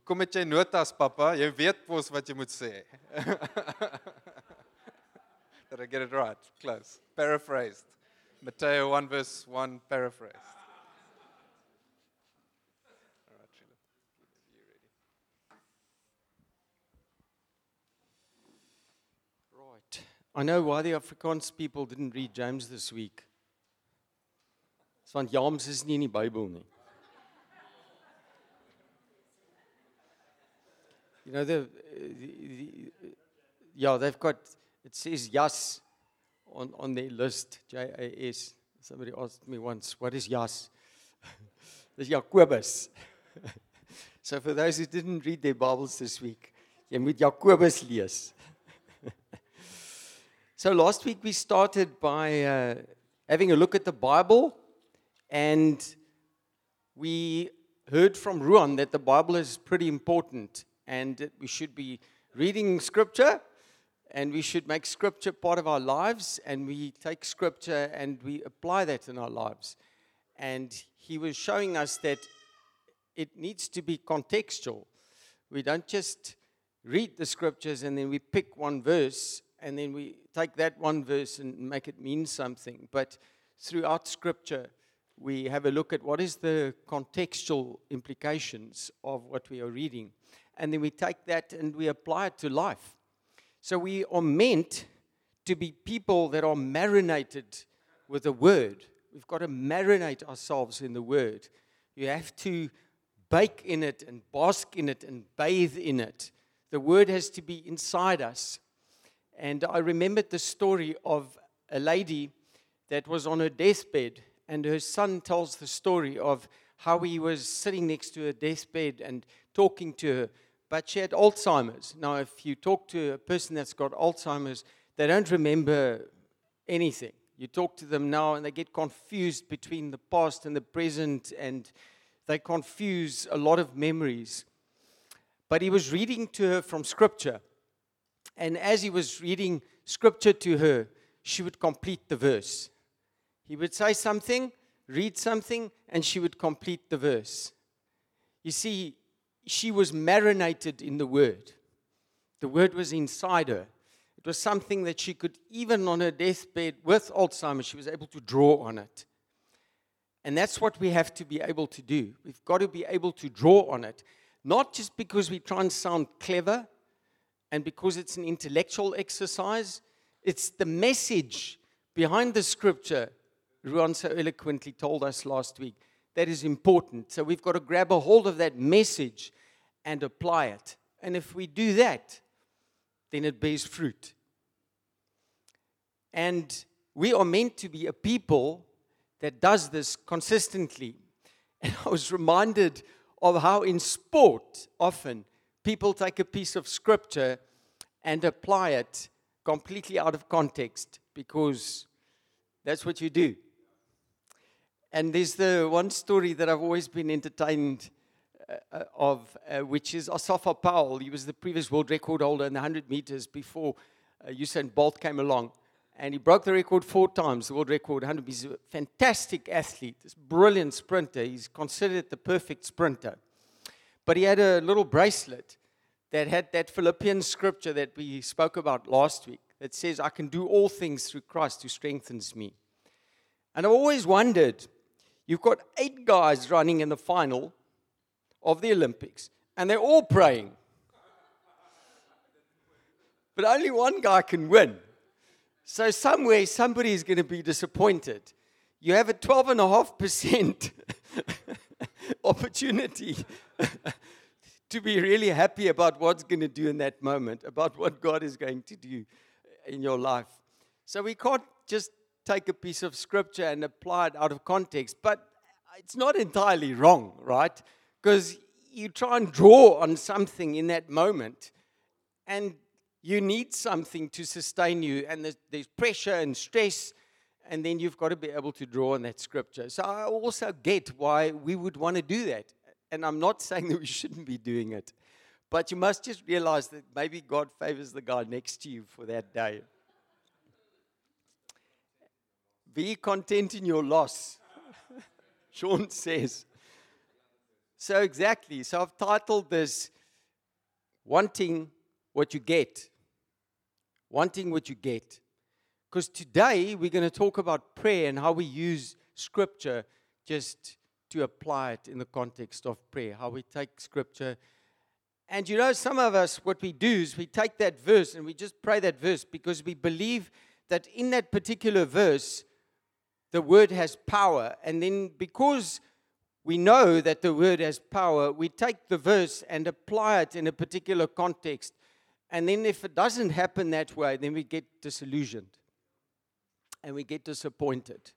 Kom met jy notas, papa. Jy weet mos wat jy moet sê. Did I get it right? Close. Paraphrased. Matthew 1 verse 1 paraphrased. All right, Sheila. You ready? Right. I know why the Afrikaans people didn't read James this week. Dis want James is nie in die Bybel nie. You know, they've got, it says Jas on their list, Jas. Somebody asked me once, what is Jas? Dis Jacobus. So for those who didn't read their Bibles this week, jy moet Jacobus lees. So last week we started by having a look at the Bible, and we heard from Ruan that the Bible is pretty important and that we should be reading Scripture and we should make Scripture part of our lives, and we take Scripture and we apply that in our lives. And he was showing us that it needs to be contextual. We don't just read the Scriptures and then we pick one verse and then we take that one verse and make it mean something. But throughout Scripture, we have a look at what is the contextual implications of what we are reading. And then we take that and we apply it to life. So we are meant to be people that are marinated with the Word. We've got to marinate ourselves in the Word. You have to bake in it and bask in it and bathe in it. The Word has to be inside us. And I remembered the story of a lady that was on her deathbed, and her son tells the story of how he was sitting next to her deathbed and talking to her, but she had Alzheimer's. Now, if you talk to a person that's got Alzheimer's, they don't remember anything. You talk to them now, and they get confused between the past and the present, and they confuse a lot of memories. But he was reading to her from Scripture, and as he was reading Scripture to her, she would complete the verse. He would say something, read something, and she would complete the verse. You see, she was marinated in the Word. The Word was inside her. It was something that she could, even on her deathbed with Alzheimer's, she was able to draw on it. And that's what we have to be able to do. We've got to be able to draw on it. Not just because we try and sound clever and because it's an intellectual exercise. It's the message behind the Scripture, Ruan so eloquently told us last week, that is important. So we've got to grab a hold of that message and apply it. And if we do that, then it bears fruit. And we are meant to be a people that does this consistently. And I was reminded of how in sport, often, people take a piece of Scripture and apply it completely out of context, because that's what you do. And there's the one story that I've always been entertained of, which is Asafa Powell. He was the previous world record holder in the 100 meters before Usain Bolt came along. And he broke the record 4 times, the world record 100 meters. He's a fantastic athlete, this brilliant sprinter. He's considered the perfect sprinter. But he had a little bracelet that had that Philippians scripture that we spoke about last week that says, I can do all things through Christ who strengthens me. And I've always wondered, you've got 8 guys running in the final of the Olympics, and they're all praying. But only one guy can win. So somewhere, somebody is going to be disappointed. You have a 12.5% opportunity to be really happy about what's going to do in that moment, about what God is going to do in your life. So we can't just take a piece of scripture and apply it out of context, but it's not entirely wrong, right? Because you try and draw on something in that moment, and you need something to sustain you, and there's pressure and stress, and then you've got to be able to draw on that scripture. So I also get why we would want to do that. And I'm not saying that we shouldn't be doing it, but you must just realize that maybe God favors the guy next to you for that day. Be content in your loss, Sean says. So exactly. So I've titled this, wanting what you get. Wanting what you get. Because today we're going to talk about prayer and how we use Scripture just to apply it in the context of prayer. How we take Scripture. And you know, some of us, what we do is we take that verse and we just pray that verse because we believe that in that particular verse, the word has power. And then because we know that the word has power, we take the verse and apply it in a particular context. And then if it doesn't happen that way, then we get disillusioned and we get disappointed.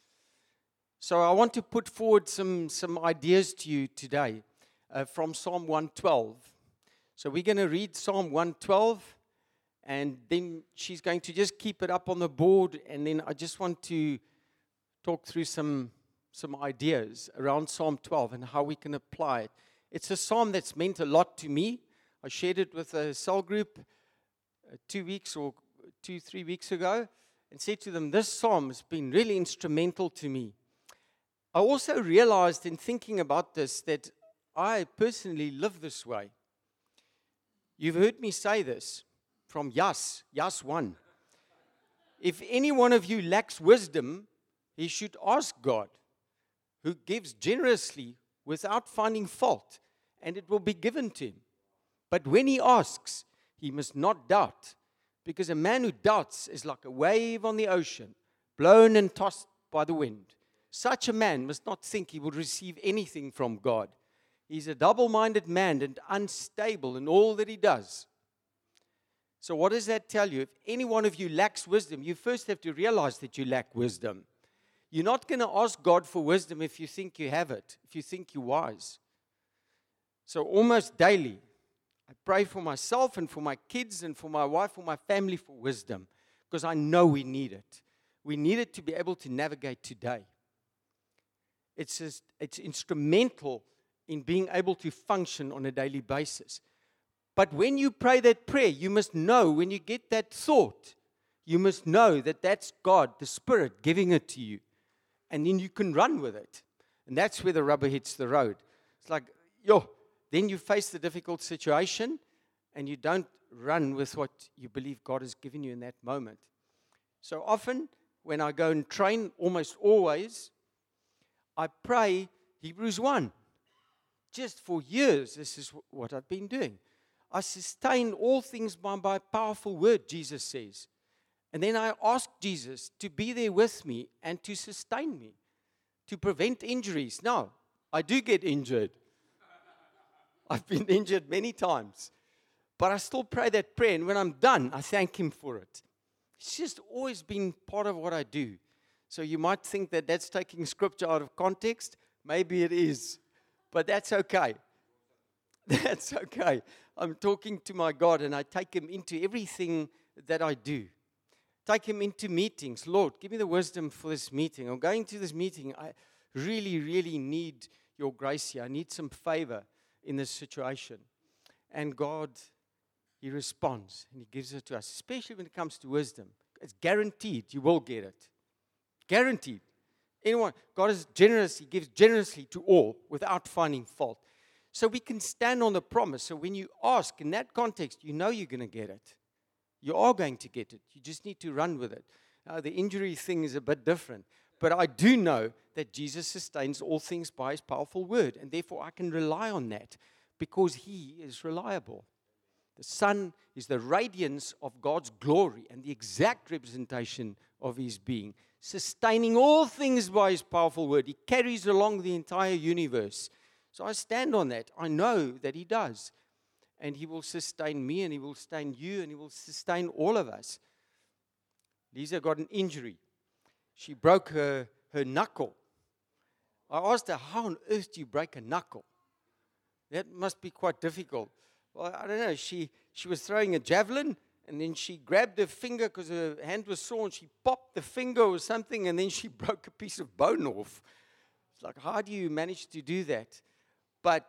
So I want to put forward some ideas to you today from Psalm 112. So we're going to read Psalm 112, and then she's going to just keep it up on the board, and then I just want to talk through some ideas around Psalm 12 and how we can apply it. It's a psalm that's meant a lot to me. I shared it with a cell group 3 weeks ago and said to them, this psalm has been really instrumental to me. I also realized in thinking about this that I personally live this way. You've heard me say this from Yas 1. If any one of you lacks wisdom, he should ask God, who gives generously without finding fault, and it will be given to him. But when he asks, he must not doubt, because a man who doubts is like a wave on the ocean, blown and tossed by the wind. Such a man must not think he will receive anything from God. He's a double-minded man and unstable in all that he does. So what does that tell you? If any one of you lacks wisdom, you first have to realize that you lack wisdom. You're not going to ask God for wisdom if you think you have it, if you think you're wise. So almost daily, I pray for myself and for my kids and for my wife, for my family, for wisdom, because I know we need it. We need it to be able to navigate today. It's instrumental in being able to function on a daily basis. But when you pray that prayer, you must know, when you get that thought, you must know that that's God, the Spirit, giving it to you. And then you can run with it. And that's where the rubber hits the road. It's like, then you face the difficult situation, and you don't run with what you believe God has given you in that moment. So often, when I go and train, almost always, I pray Hebrews 1. Just for years, this is what I've been doing. I sustain all things by my powerful word, Jesus says. And then I ask Jesus to be there with me and to sustain me, to prevent injuries. Now, I do get injured. I've been injured many times. But I still pray that prayer, and when I'm done, I thank Him for it. It's just always been part of what I do. So you might think that that's taking Scripture out of context. Maybe it is. But that's okay. That's okay. I'm talking to my God, and I take Him into everything that I do. Take Him into meetings. Lord, give me the wisdom for this meeting. I'm going to this meeting. I really, really need your grace here. I need some favor in this situation. And God, He responds, and He gives it to us, especially when it comes to wisdom. It's guaranteed you will get it. Guaranteed. Anyone, God is generous. He gives generously to all without finding fault. So we can stand on the promise. So when you ask in that context, you know you're going to get it. You are going to get it. You just need to run with it. The injury thing is a bit different. But I do know that Jesus sustains all things by His powerful word. And therefore I can rely on that because He is reliable. The Son is the radiance of God's glory and the exact representation of His being, sustaining all things by His powerful word. He carries along the entire universe. So I stand on that. I know that He does. And He will sustain me, and He will sustain you, and He will sustain all of us. Lisa got an injury. She broke her knuckle. I asked her, how on earth do you break a knuckle? That must be quite difficult. Well, I don't know. She was throwing a javelin, and then she grabbed her finger because her hand was sore, and she popped the finger or something, and then she broke a piece of bone off. It's like, how do you manage to do that? But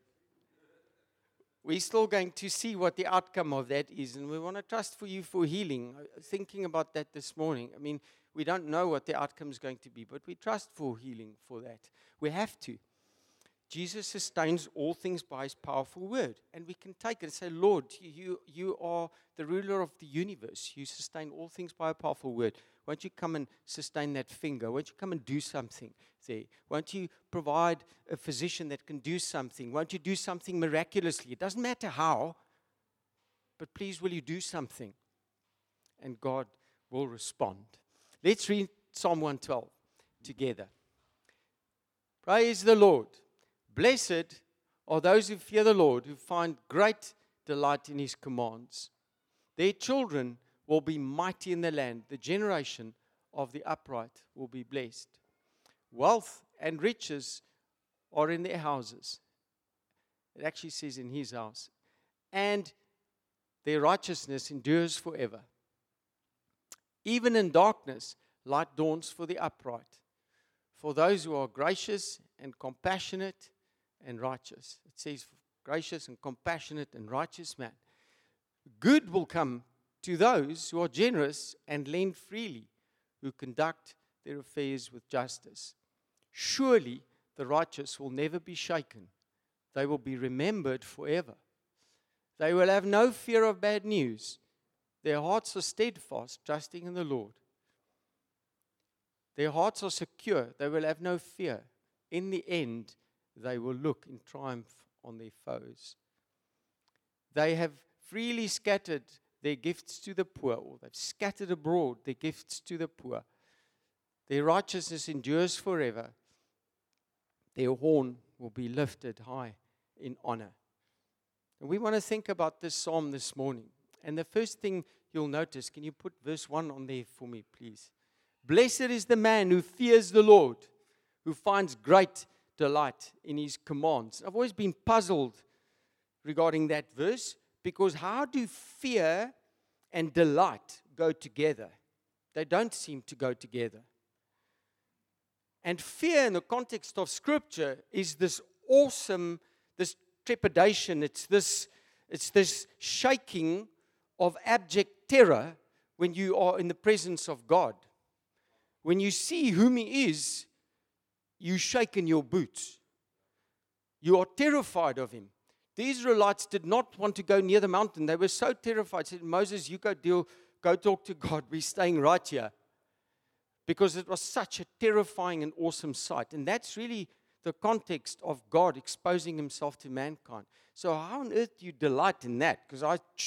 we're still going to see what the outcome of that is, and we want to trust for you for healing. Thinking about that this morning, I mean, we don't know what the outcome is going to be, but we trust for healing for that. We have to. Jesus sustains all things by his powerful word. And we can take it and say, Lord, you are the ruler of the universe. You sustain all things by a powerful word. Won't you come and sustain that finger? Won't you come and do something there? Won't you provide a physician that can do something? Won't you do something miraculously? It doesn't matter how, but please will you do something? And God will respond. Let's read Psalm 112 together. Praise the Lord. Blessed are those who fear the Lord, who find great delight in his commands. Their children will be mighty in the land. The generation of the upright will be blessed. Wealth and riches are in their houses. It actually says in his house. And their righteousness endures forever. Even in darkness, light dawns for the upright. For those who are gracious and compassionate and righteous. It says, gracious and compassionate and righteous man. Good will come to those who are generous and lend freely, who conduct their affairs with justice. Surely the righteous will never be shaken. They will be remembered forever. They will have no fear of bad news. Their hearts are steadfast, trusting in the Lord. Their hearts are secure. They will have no fear. In the end, they will look in triumph on their foes. They have freely scattered their gifts to the poor, or they've scattered abroad their gifts to the poor. Their righteousness endures forever. Their horn will be lifted high in honor. And we want to think about this psalm this morning. And the first thing you'll notice, can you put verse 1 on there for me, please? Blessed is the man who fears the Lord, who finds great delight in his commands. I've always been puzzled regarding that verse, because how do fear and delight go together? They don't seem to go together. And fear in the context of Scripture is this awesome, this trepidation, it's this shaking of abject terror when you are in the presence of God. When you see whom He is, you shake in your boots. You are terrified of Him. The Israelites did not want to go near the mountain. They were so terrified. They said, Moses, you go talk to God. We're staying right here. Because it was such a terrifying and awesome sight. And that's really the context of God exposing Himself to mankind. So how on earth do you delight in that? Because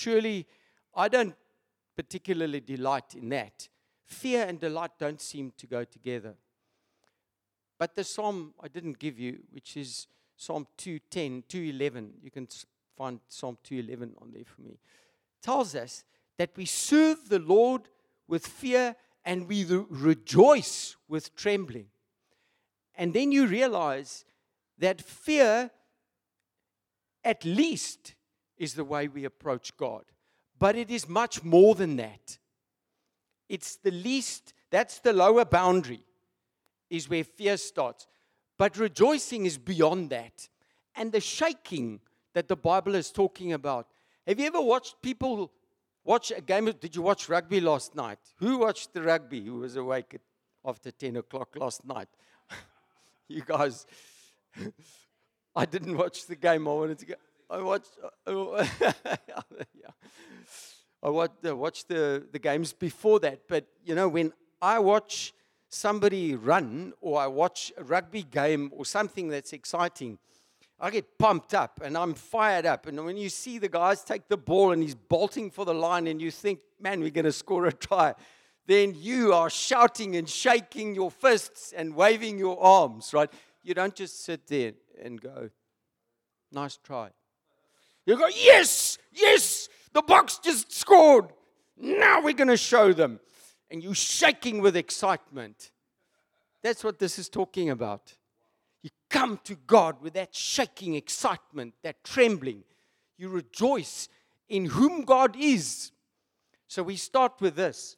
I don't particularly delight in that. Fear and delight don't seem to go together. But the psalm I didn't give you, which is Psalm 210, 211, you can find Psalm 211 on there for me, tells us that we serve the Lord with fear and we rejoice with trembling. And then you realize that fear, at least, is the way we approach God. But it is much more than that. It's the least, that's the lower boundary, is where fear starts. But rejoicing is beyond that. And the shaking that the Bible is talking about. Have you ever watched people watch a game? Did you watch rugby last night? Who watched the rugby? Who was awake after 10 o'clock last night? You guys. I didn't watch the game. I wanted to go. I watched the games before that. But, when I watch somebody run or I watch a rugby game or something that's exciting, I get pumped up and I'm fired up. And when you see the guys take the ball and he's bolting for the line and you think, man, we're going to score a try, then you are shouting and shaking your fists and waving your arms, right? You don't just sit there and go, nice try. You go, yes, the Bucks just scored. Now we're going to show them. And you're shaking with excitement. That's what this is talking about. You come to God with that shaking excitement, that trembling. You rejoice in whom God is. So we start with this.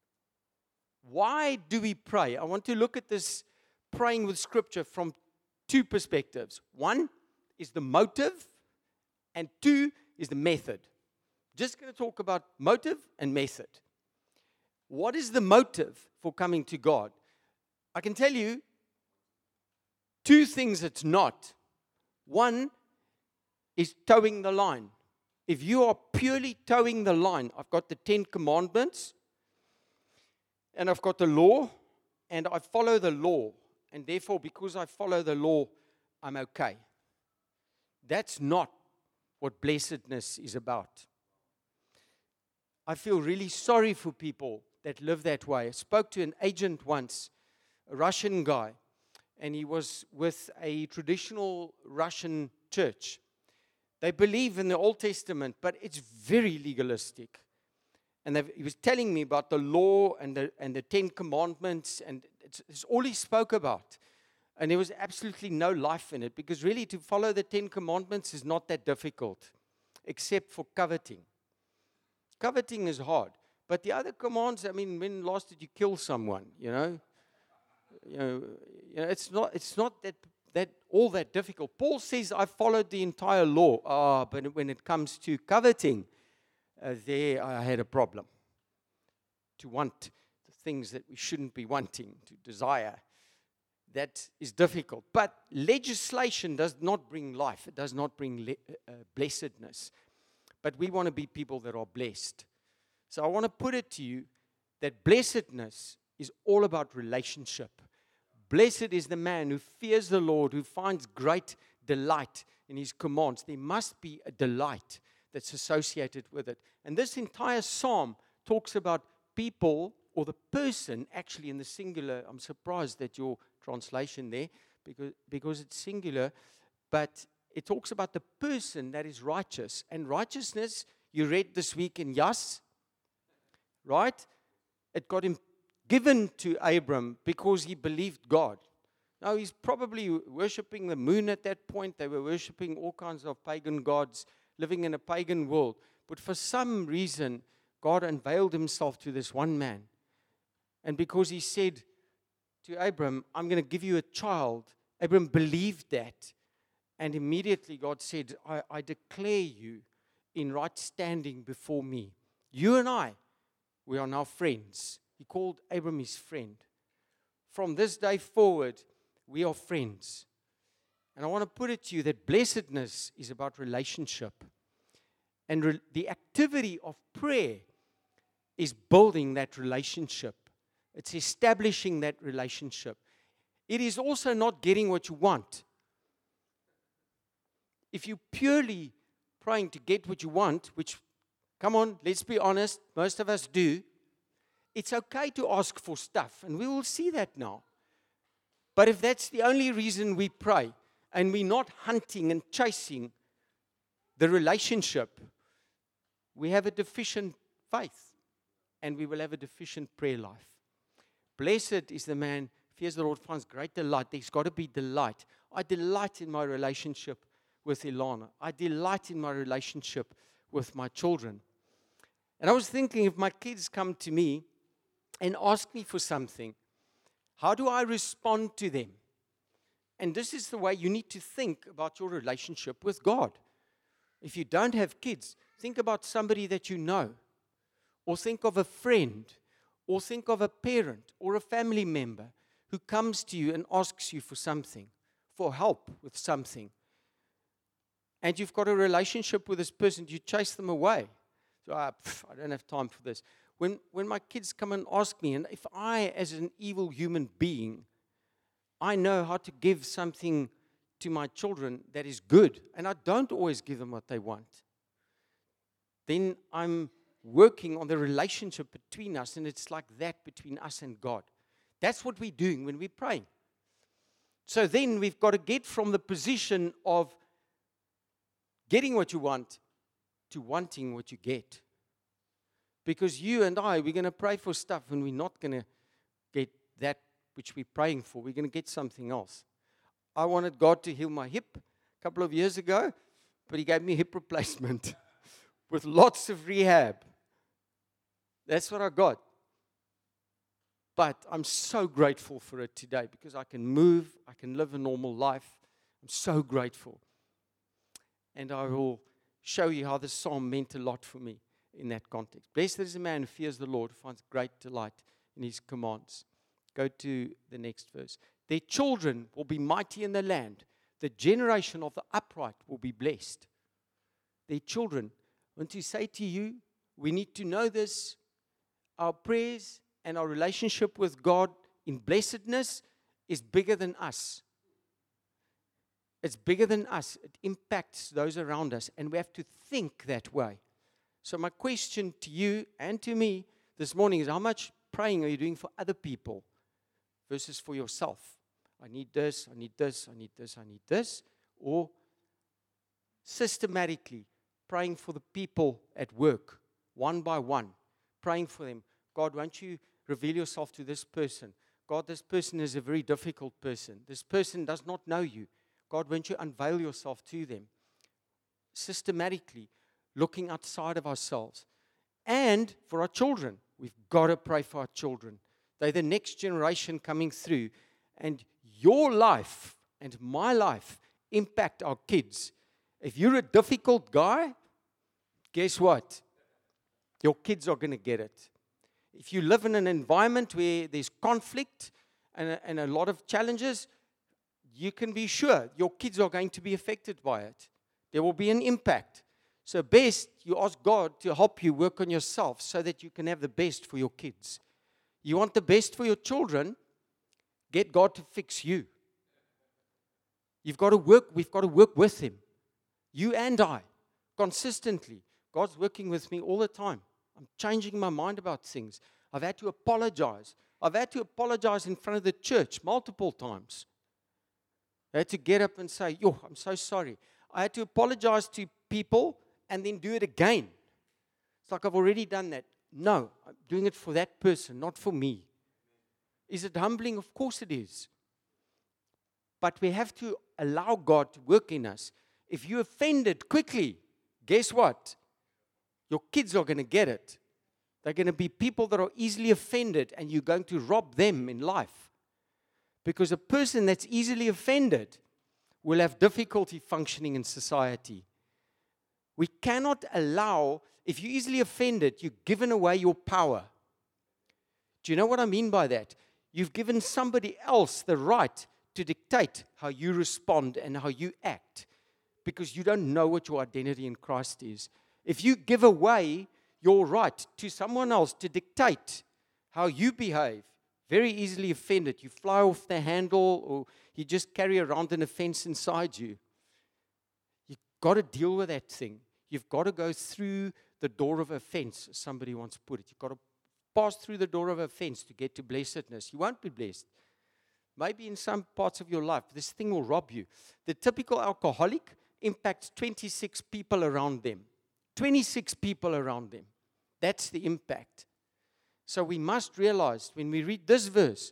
Why do we pray? I want to look at this praying with Scripture from two perspectives. One is the motive, and two is the method. Just going to talk about motive and method. What is the motive for coming to God? I can tell you two things it's not. One is towing the line. If you are purely towing the line, I've got the 10 commandments, and I've got the law, and I follow the law. And therefore, because I follow the law, I'm okay. That's not what blessedness is about. I feel really sorry for people that live that way. I spoke to an agent once, a Russian guy, and he was with a traditional Russian church. They believe in the Old Testament, but it's very legalistic. And he was telling me about the law and the 10 commandments, and it's all he spoke about. And there was absolutely no life in it, because really to follow the 10 commandments is not that difficult, except for coveting. Coveting is hard. But the other commands, I mean, when last did you kill someone, you know? It's not that all that difficult. Paul says, I followed the entire law. But when it comes to coveting, there I had a problem. To want the things that we shouldn't be wanting, to desire, that is difficult. But legislation does not bring life. It does not bring blessedness. But we want to be people that are blessed. So I want to put it to you that blessedness is all about relationship. Blessed is the man who fears the Lord, who finds great delight in his commands. There must be a delight that's associated with it. And this entire psalm talks about people, or the person, actually in the singular. I'm surprised at your translation there, because it's singular. But it talks about the person that is righteous. And righteousness, you read this week in Yas, right? It got him given to Abram because he believed God. Now, he's probably worshiping the moon at that point. They were worshiping all kinds of pagan gods, living in a pagan world. But for some reason, God unveiled himself to this one man. And because he said to Abram, I'm going to give you a child, Abram believed that. And immediately God said, I declare you in right standing before me. You and I, we are now friends. He called Abram his friend. From this day forward, we are friends. And I want to put it to you that blessedness is about relationship. And the activity of prayer is building that relationship. It's establishing that relationship. It is also not getting what you want. If you're purely praying to get what you want, which, come on, let's be honest, most of us do, it's okay to ask for stuff, and we will see that now. But if that's the only reason we pray, and we're not hunting and chasing the relationship, we have a deficient faith, and we will have a deficient prayer life. Blessed is the man, fears the Lord, finds great delight. There's got to be delight. I delight in my relationship with Ilana. I delight in my relationship with my children. And I was thinking, if my kids come to me and ask me for something, how do I respond to them? And this is the way you need to think about your relationship with God. If you don't have kids, think about somebody that you know, or think of a friend, or think of a parent or a family member who comes to you and asks you for something, for help with something. And you've got a relationship with this person, you chase them away. So I don't have time for this. When my kids come and ask me, and if I, as an evil human being, I know how to give something to my children that is good, and I don't always give them what they want, then I'm working on the relationship between us, and it's like that between us and God. That's what we're doing when we're praying. So then we've got to get from the position of getting what you want to wanting what you get. Because you and I, we're going to pray for stuff and we're not going to get that which we're praying for. We're going to get something else. I wanted God to heal my hip a couple of years ago, but He gave me hip replacement with lots of rehab. That's what I got. But I'm so grateful for it today because I can move, I can live a normal life. I'm so grateful. And I will show you how this psalm meant a lot for me in that context. Blessed is the man who fears the Lord, who finds great delight in His commands. Go to the next verse. Their children will be mighty in the land. The generation of the upright will be blessed. Their children. I want to say to you, we need to know this. Our prayers and our relationship with God in blessedness is bigger than us. It's bigger than us. It impacts those around us, and we have to think that way. So my question to you and to me this morning is, how much praying are you doing for other people versus for yourself? I need this, I need this, I need this, I need this. Or systematically praying for the people at work, one by one, praying for them. God, won't you reveal yourself to this person? God, this person is a very difficult person. This person does not know you. God, won't you unveil yourself to them? Systematically looking outside of ourselves. And for our children, we've got to pray for our children. They're the next generation coming through. And your life and my life impact our kids. If you're a difficult guy, guess what? Your kids are going to get it. If you live in an environment where there's conflict and a lot of challenges, you can be sure your kids are going to be affected by it. There will be an impact. So best you ask God to help you work on yourself so that you can have the best for your kids. You want the best for your children, get God to fix you. We've got to work with Him. You and I, consistently. God's working with me all the time. I'm changing my mind about things. I've had to apologize. I've had to apologize in front of the church multiple times. I had to get up and say, I'm so sorry. I had to apologize to people and then do it again. It's like I've already done that. No, I'm doing it for that person, not for me. Is it humbling? Of course it is. But we have to allow God to work in us. If you offended quickly, guess what? Your kids are going to get it. They're going to be people that are easily offended, and you're going to rob them in life. Because a person that's easily offended will have difficulty functioning in society. We cannot allow, if you're easily offended, you've given away your power. Do you know what I mean by that? You've given somebody else the right to dictate how you respond and how you act, because you don't know what your identity in Christ is. If you give away your right to someone else to dictate how you behave, very easily offended. You fly off the handle, or you just carry around an offense inside you. You've got to deal with that thing. You've got to go through the door of offense, as somebody once put it. You've got to pass through the door of offense to get to blessedness. You won't be blessed. Maybe in some parts of your life, this thing will rob you. The typical alcoholic impacts 26 people around them. 26 people around them. That's the impact. So we must realize when we read this verse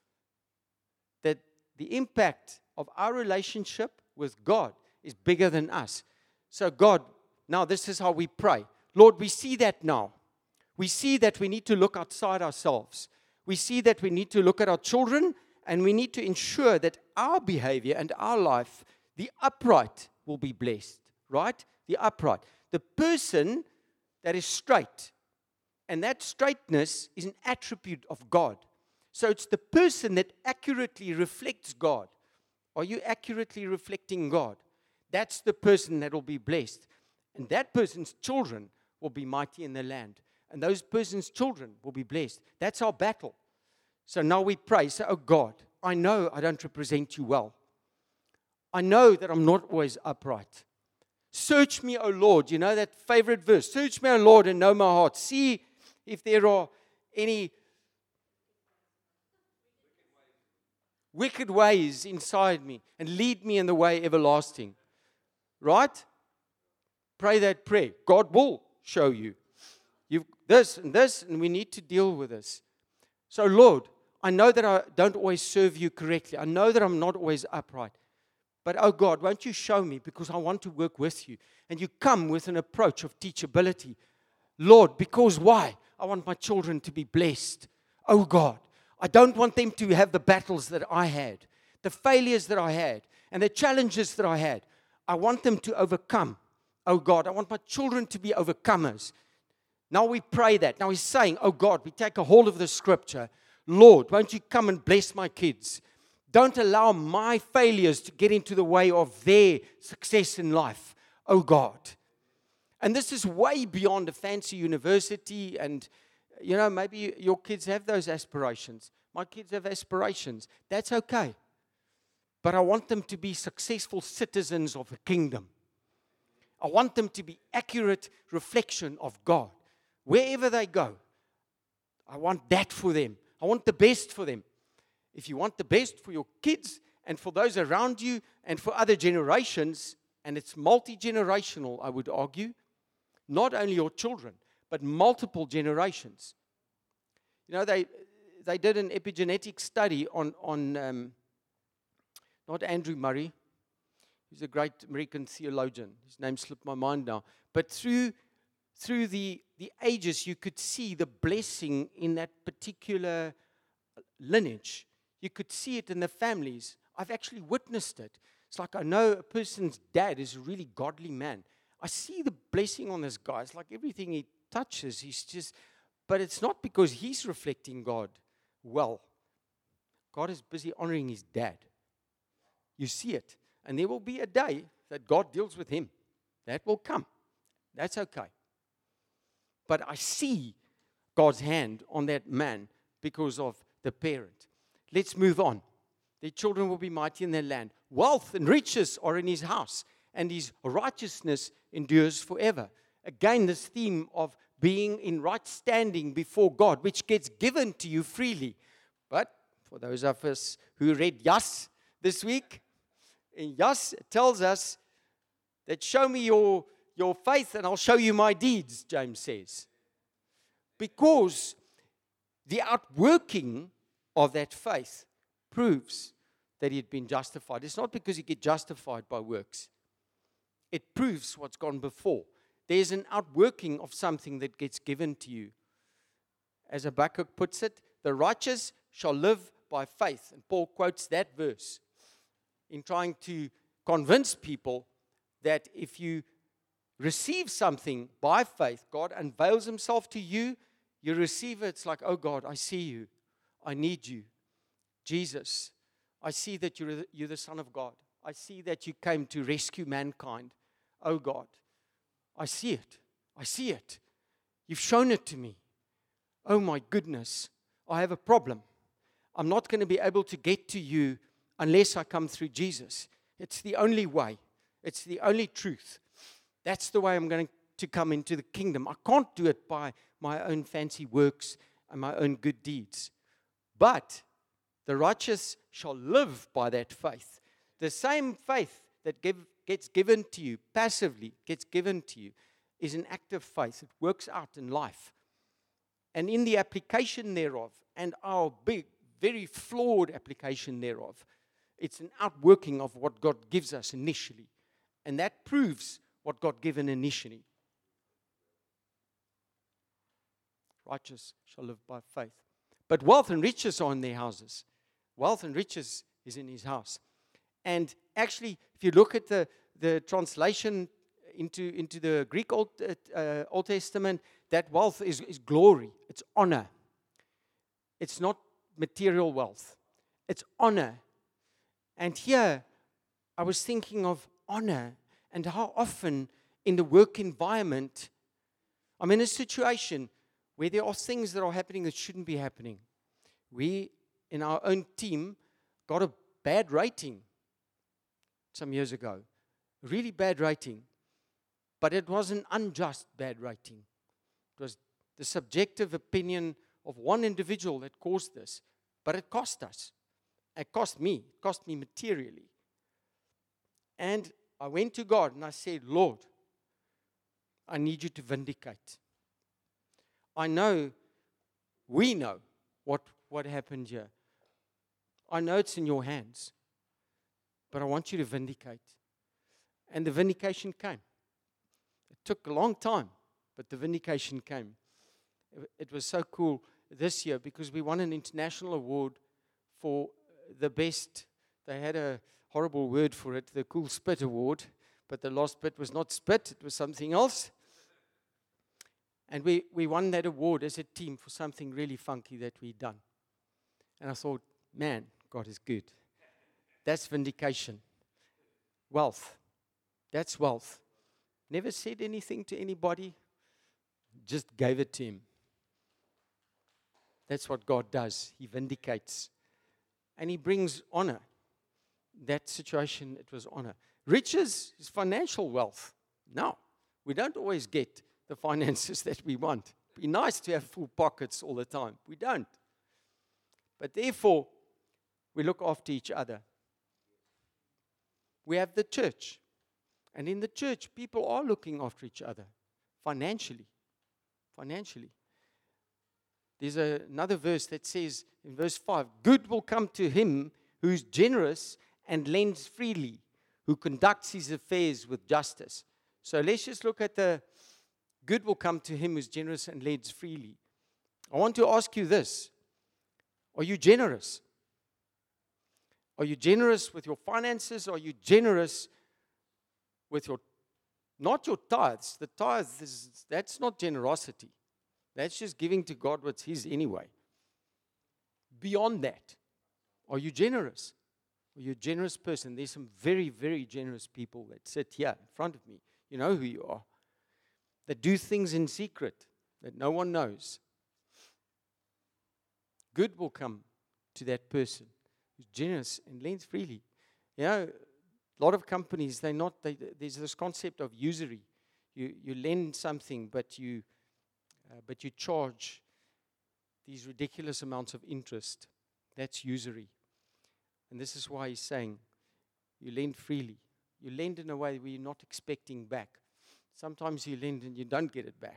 that the impact of our relationship with God is bigger than us. So God, now this is how we pray. Lord, we see that now. We see that we need to look outside ourselves. We see that we need to look at our children, and we need to ensure that our behavior and our life, the upright, will be blessed. Right? The upright. The person that is straight. And that straightness is an attribute of God. So it's the person that accurately reflects God. Are you accurately reflecting God? That's the person that will be blessed. And that person's children will be mighty in the land. And those person's children will be blessed. That's our battle. So now we pray. So, oh God, I know I don't represent you well. I know that I'm not always upright. Search me, O Lord. You know that favorite verse. Search me, O Lord, and know my heart. See if there are any wicked ways inside me, and lead me in the way everlasting. Right? Pray that prayer. God will show you. You've this, and we need to deal with this. So, Lord, I know that I don't always serve you correctly. I know that I'm not always upright. But, oh God, won't you show me, because I want to work with you. And you come with an approach of teachability. Lord, because why? I want my children to be blessed. Oh God, I don't want them to have the battles that I had, the failures that I had, and the challenges that I had. I want them to overcome. Oh God, I want my children to be overcomers. Now we pray that. Now he's saying, oh God, we take a hold of the scripture. Lord, won't you come and bless my kids? Don't allow my failures to get into the way of their success in life, oh God. And this is way beyond a fancy university. And, maybe your kids have those aspirations. My kids have aspirations. That's okay. But I want them to be successful citizens of the kingdom. I want them to be accurate reflection of God. Wherever they go, I want that for them. I want the best for them. If you want the best for your kids and for those around you and for other generations, and it's multi-generational, I would argue, not only your children, but multiple generations. They did an epigenetic study on not Andrew Murray. He's a great American theologian. His name slipped my mind now. But through the ages, you could see the blessing in that particular lineage. You could see it in the families. I've actually witnessed it. It's like I know a person's dad is a really godly man. I see the blessing on this guy. It's like everything he touches, but it's not because he's reflecting God well. God is busy honoring his dad. You see it. And there will be a day that God deals with him. That will come. That's okay. But I see God's hand on that man because of the parent. Let's move on. Their children will be mighty in their land. Wealth and riches are in his house, and his righteousness endures forever. Again, this theme of being in right standing before God, which gets given to you freely. But for those of us who read Yas this week, in Yas, it tells us that show me your faith and I'll show you my deeds, James says. Because the outworking of that faith proves that he had been justified. It's not because you get justified by works. It proves what's gone before. There's an outworking of something that gets given to you. As Habakkuk puts it, the righteous shall live by faith. And Paul quotes that verse in trying to convince people that if you receive something by faith, God unveils himself to you, you receive it, it's like, oh God, I see you. I need you. Jesus, I see that you're the Son of God. I see that you came to rescue mankind. Oh God, I see it. I see it. You've shown it to me. Oh my goodness, I have a problem. I'm not going to be able to get to you unless I come through Jesus. It's the only way. It's the only truth. That's the way I'm going to come into the kingdom. I can't do it by my own fancy works and my own good deeds. But the righteous shall live by that faith. The same faith that gets given to you, passively gets given to you, is an active faith. It works out in life. And in the application thereof, and our big, very flawed application thereof, it's an outworking of what God gives us initially. And that proves what God given initially. Righteous shall live by faith. But wealth and riches are in their houses. Wealth and riches is in his house. And actually, if you look at the translation into the Greek Old Testament, that wealth is glory. It's honor. It's not material wealth. It's honor. And here, I was thinking of honor and how often in the work environment, I'm in a situation where there are things that are happening that shouldn't be happening. We, in our own team, got a bad rating some years ago. A really bad rating. But it was an unjust bad rating. It was the subjective opinion of one individual that caused this. But it cost us. It cost me. It cost me materially. And I went to God and I said, Lord, I need you to vindicate. I know, we know what happened here. I know it's in your hands. But I want you to vindicate. And the vindication came. It took a long time, but the vindication came. It was so cool this year because we won an international award for the best. They had a horrible word for it, the Cool Spit Award, but the last bit was not spit, it was something else. And we won that award as a team for something really funky that we'd done. And I thought, man, God is good. That's vindication. Wealth. That's wealth. Never said anything to anybody, just gave it to him. That's what God does. He vindicates. And he brings honor. That situation, it was honor. Riches is financial wealth. No, we don't always get the finances that we want. It'd be nice to have full pockets all the time. We don't. But therefore, we look after each other. We have the church. And in the church, people are looking after each other financially. Financially. There's another verse that says in verse 5, good will come to him who's generous and lends freely, who conducts his affairs with justice. So let's just look at the good will come to him who's generous and lends freely. I want to ask you this. Are you generous? Are you generous with your finances? Are you generous with not your tithes? The tithes, that's not generosity. That's just giving to God what's his anyway. Beyond that, are you generous? Are you a generous person? There's some very, very generous people that sit here in front of me. You know who you are. That do things in secret that no one knows. Good will come to that person who's generous and lends freely. You know, a lot of companies, there's this concept of usury. You lend something, but you charge these ridiculous amounts of interest. That's usury. And this is why he's saying, you lend freely. You lend in a way where you're not expecting back. Sometimes you lend and you don't get it back.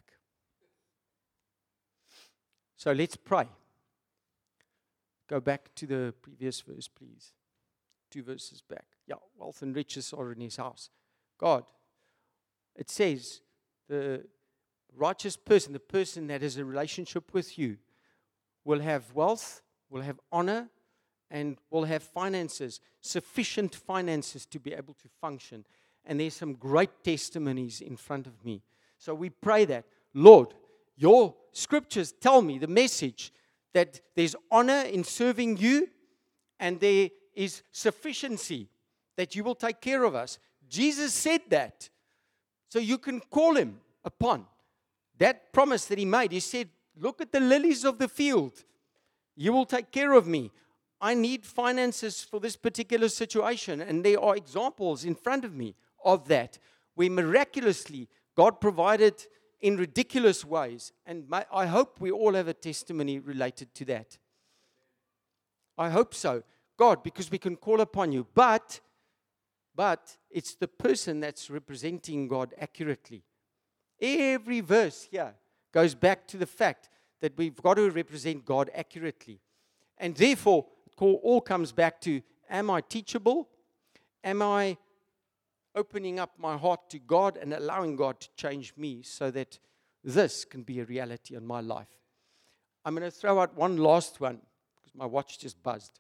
So let's pray. Go back to the previous verse, please. 2 verses back. Yeah, wealth and riches are in his house. God, it says, the righteous person, the person that has a relationship with you, will have wealth, will have honor, and will have finances, sufficient finances to be able to function. And there's some great testimonies in front of me. So we pray that, Lord, your scriptures tell me the message that there's honor in serving you and there is sufficiency, that you will take care of us. Jesus said that. So you can call him upon that promise that he made. He said, look at the lilies of the field. You will take care of me. I need finances for this particular situation. And there are examples in front of me of that, where miraculously God provided in ridiculous ways. And I hope we all have a testimony related to that. I hope so. God, because we can call upon you. But it's the person that's representing God accurately. Every verse here goes back to the fact that we've got to represent God accurately. And therefore, it all comes back to, am I teachable? Am I opening up my heart to God and allowing God to change me so that this can be a reality in my life? I'm going to throw out one last one because my watch just buzzed.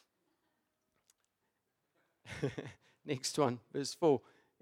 Next one, verse 4.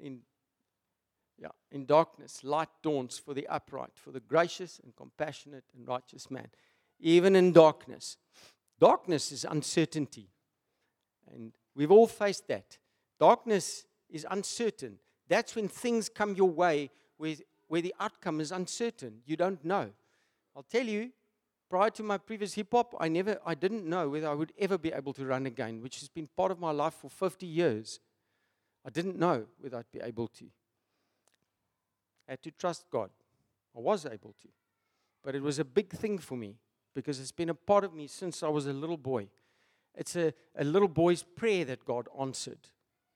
In darkness, light dawns for the upright, for the gracious and compassionate and righteous man. Even in darkness. Darkness is uncertainty. And we've all faced that. Darkness is uncertain. That's when things come your way where the outcome is uncertain. You don't know. I'll tell you, prior to my previous hip-hop, I didn't know whether I would ever be able to run again, which has been part of my life for 50 years. I didn't know whether I'd be able to. I had to trust God. I was able to. But it was a big thing for me because it's been a part of me since I was a little boy. It's a little boy's prayer that God answered.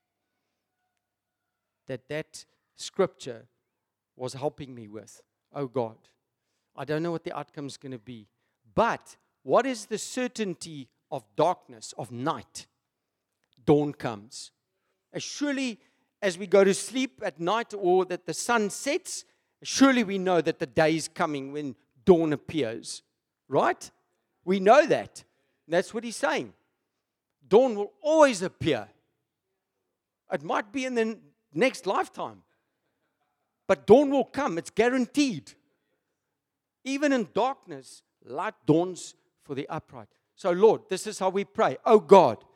That scripture was helping me with. Oh God, I don't know what the outcome is going to be. But what is the certainty of darkness, of night? Dawn comes. As surely as we go to sleep at night or that the sun sets, surely we know that the day is coming when dawn appears. Right? We know that. That's what he's saying. Dawn will always appear. It might be in the next lifetime. But dawn will come. It's guaranteed. Even in darkness, light dawns for the upright. So Lord, this is how we pray. Oh God,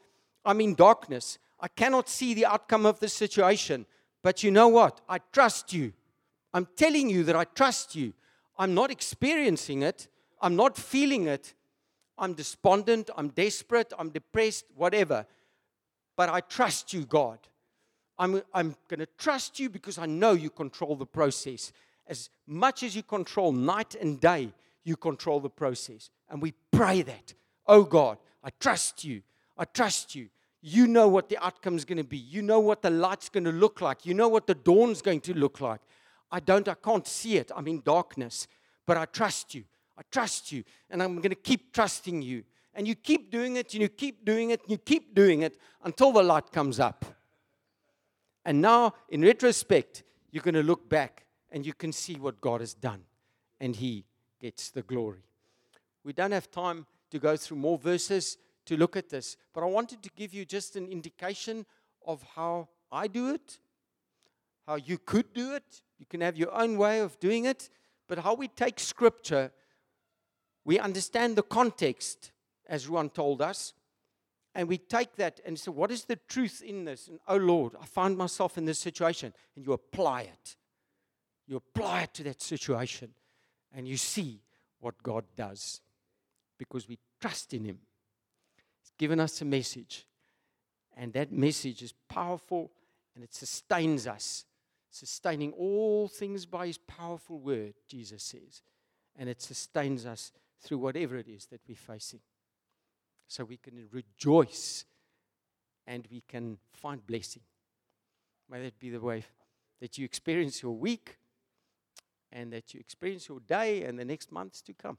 I'm in darkness. I cannot see the outcome of the situation. But you know what? I trust you. I'm telling you that I trust you. I'm not experiencing it. I'm not feeling it. I'm despondent. I'm desperate. I'm depressed, whatever. But I trust you, God. I'm going to trust you because I know you control the process. As much as you control night and day, you control the process. And we pray that. Oh God, I trust you. I trust you. You know what the outcome is going to be. You know what the light's going to look like. You know what the dawn's going to look like. I can't see it. I'm in darkness. But I trust you. I trust you. And I'm going to keep trusting you. And you keep doing it, and you keep doing it, and you keep doing it until the light comes up. And now, in retrospect, you're going to look back and you can see what God has done. And He gets the glory. We don't have time to go through more verses to look at this. But I wanted to give you just an indication of how I do it, how you could do it. You can have your own way of doing it. But how we take Scripture, we understand the context, as Ruan told us. And we take that and say, what is the truth in this? And, oh Lord, I find myself in this situation. And you apply it. You apply it to that situation. And you see what God does. Because we trust in Him. He's given us a message. And that message is powerful and it sustains us. Sustaining all things by His powerful word, Jesus says. And it sustains us through whatever it is that we're facing. So we can rejoice and we can find blessing. May that be the way that you experience your week and that you experience your day and the next months to come.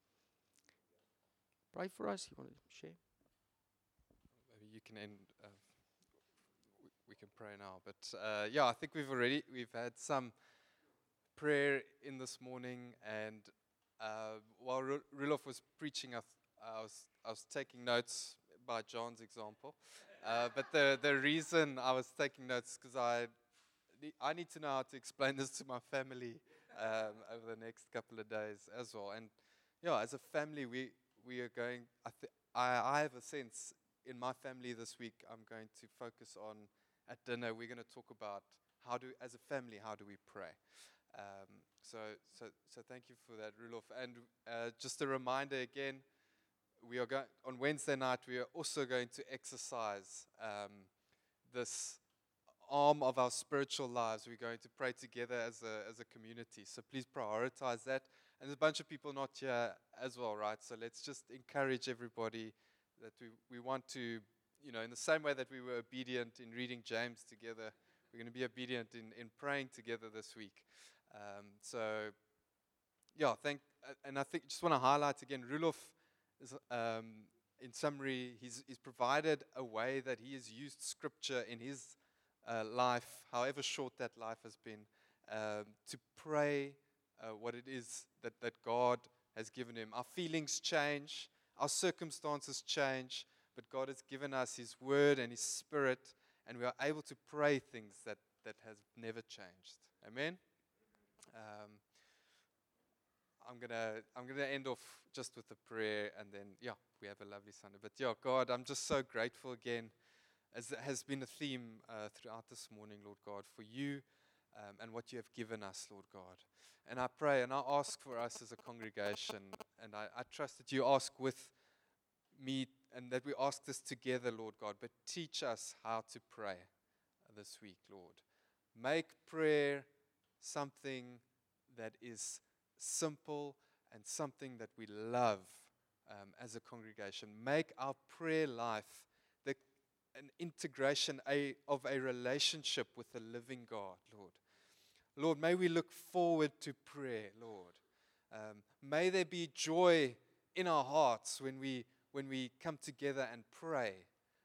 Pray for us. You want to share? Maybe you can end. We can pray now. But yeah, I think we've had some prayer in this morning. And while Rulof was preaching, I was taking notes by John's example. But the reason I was taking notes because I need to know how to explain this to my family over the next couple of days as well. And yeah, as a family, we are going. I have a sense in my family this week. I'm going to focus on at dinner. We're going to talk about as a family, how do we pray? So thank you for that, Rulof. And just a reminder again. We are going on Wednesday night. We are also going to exercise this arm of our spiritual lives. We're going to pray together as a community. So please prioritize that. And there's a bunch of people not here as well, right? So let's just encourage everybody that we want to, in the same way that we were obedient in reading James together, we're going to be obedient in praying together this week. And I think just want to highlight again, Rulof. In summary, he's provided a way that he has used Scripture in his life, however short that life has been, to pray what it is that God has given him. Our feelings change, our circumstances change, but God has given us His Word and His Spirit, and we are able to pray things that has never changed. Amen? I'm gonna end off just with a prayer, and then we have a lovely Sunday. But God, I'm just so grateful again, as it has been a theme throughout this morning, Lord God, for you and what you have given us, Lord God. And I pray and I ask for us as a congregation, and I trust that you ask with me, and that we ask this together, Lord God. But teach us how to pray this week, Lord. Make prayer something that is simple and something that we love as a congregation. Make our prayer life an integration of a relationship with the living God, Lord. Lord, may we look forward to prayer, Lord. May there be joy in our hearts when we come together and pray.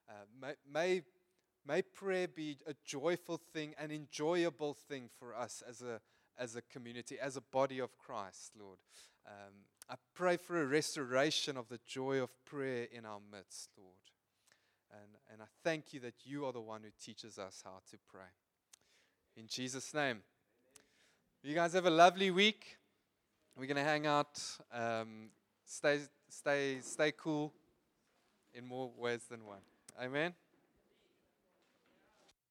May prayer be a joyful thing, an enjoyable thing for us as a community, as a body of Christ, Lord. I pray for a restoration of the joy of prayer in our midst, Lord. And I thank you that you are the one who teaches us how to pray. In Jesus' name. You guys have a lovely week. We're going to hang out. Stay cool in more ways than one. Amen.